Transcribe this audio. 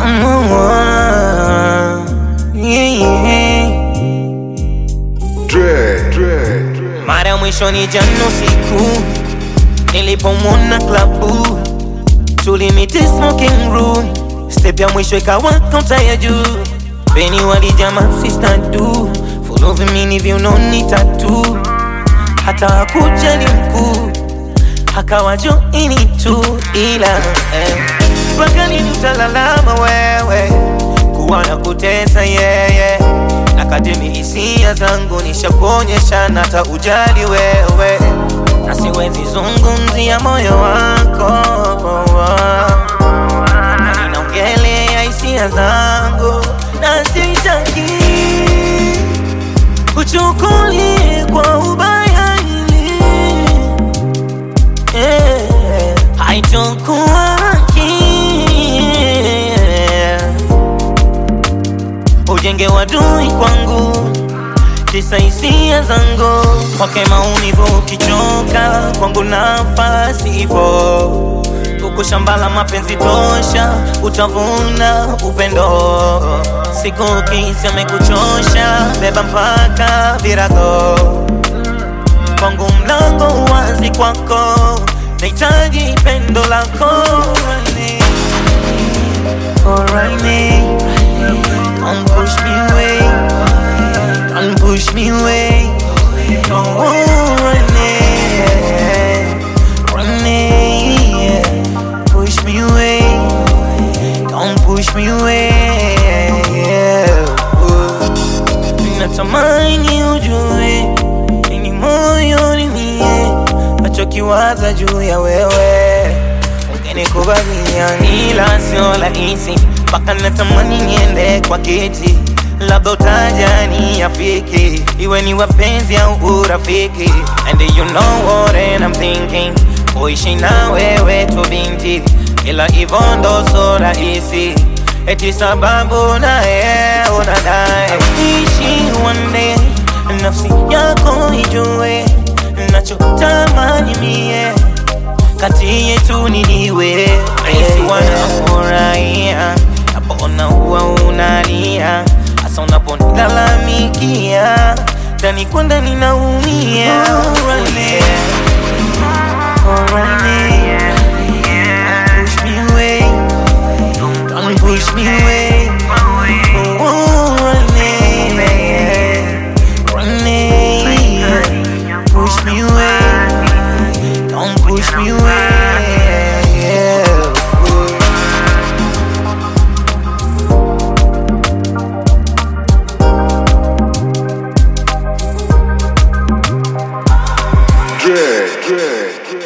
Mara mwisho ni jana usiku nilipomwona klabu, tulimiti smoking room. Step ya mwisho ikawa kaunta ya juu. Beni walijama sister du, full of mini viunoni tatu. Hata hakujali mkuu, hakawa joini tu ila mpaka lini utalalama wewe kuwa na kutesa yeye. Nakadimi hisia zangu nishakuonyesha na hata ujali wewe, na siwezi zungumzia moyo wako na ninaongelea hisia zangu, na sitaki kuchukulia kwa ubaya hili. Haitokuwa haki ujenge wadui kwangu kisa hisia zangu. Kwake maumivu ukichoka, kwangu nafasi ipo. Huku shamba la mapenzi tosha, utavuna upendo. Siku kisi amekuchosha, beba mpaka virago. Kwangu mlango wazi kwako, nahitaji pendo lako. Don't push me away, don't push me away. Oh, push me away, don't push me away. Natamani ujue nini moyoni mie nachokiwaza juu ya wewe. Ungenikubalia ila sio rahisi, mpaka natamani niende kwa kiti. Labda utajani afiki, iwe ni wapenzi au urafiki. And you know what I'm thinking, kuishi na wewe tu binti, ila hivyo ndo so rahisi. Eti sababu nae unadai ishi one day, nafsi yako ijue nachotamani mie. Kati yetu niliwe raisi wanafurahia, napona huwa unalia, asa unaponilalamikia ndani kwa ndani naumia. Don't push me away, push me away, don't push me away. Yeah.